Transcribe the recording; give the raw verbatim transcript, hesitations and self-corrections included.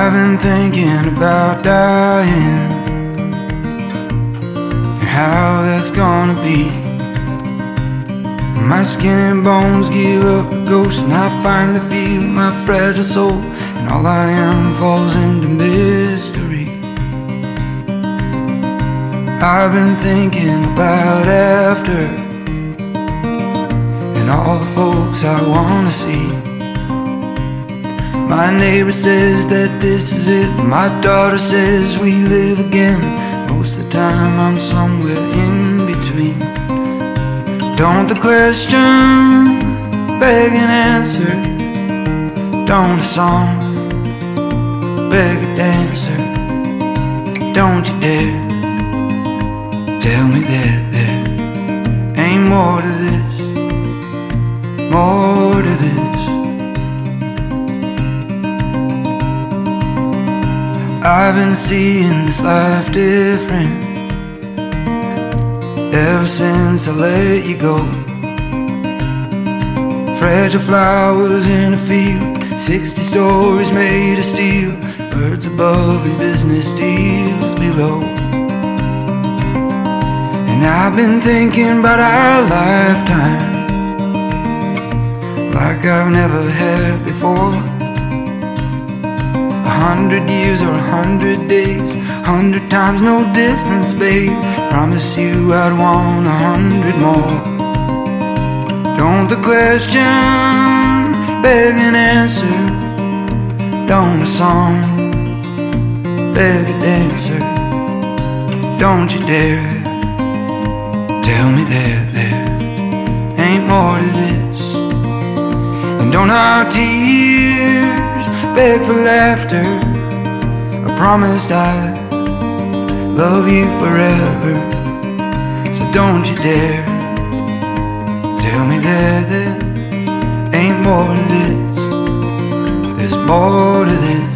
I've been thinking about dying and how that's gonna be. My skin and bones give up the ghost, and I finally feel my fragile soul, and all I am falls into mystery. I've been thinking about after, and all the folks I wanna see. My neighbor says that this is it. My daughter says we live again. Most of the time I'm somewhere in between. Don't the question beg an answer? Don't a song beg a dancer? Don't you dare tell me that there ain't more to this, more to this. I've been seeing this life different ever since I let you go. Fragile flowers in a field, sixty stories made of steel, birds above and business deals below. And I've been thinking about our lifetime like I've never had before. A hundred years or a hundred days, hundred times no difference, babe. Promise you I'd want a hundred more. Don't the question beg an answer? Don't a song beg a dancer? Don't you dare tell me that there ain't more to this. And don't our tears beg for laughter? I promised I'd love you forever, so don't you dare tell me that there ain't more to this. There's more to this.